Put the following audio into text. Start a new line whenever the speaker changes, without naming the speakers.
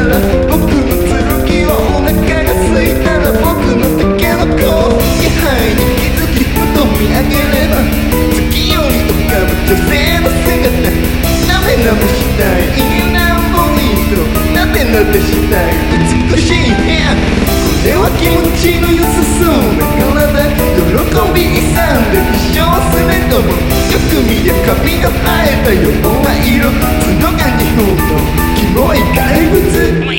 ら僕の剣をお腹が空いたら僕のタケノコ気配に気づきふと見上げれば月より浮かぶ女性の姿なめなめしたいインナーポイントなでなでしたい美しい部屋これは気持ちの良さそうな体喜び勇んで一生すべともよく見りゃ髪の生えたような色角が日本のキモい怪物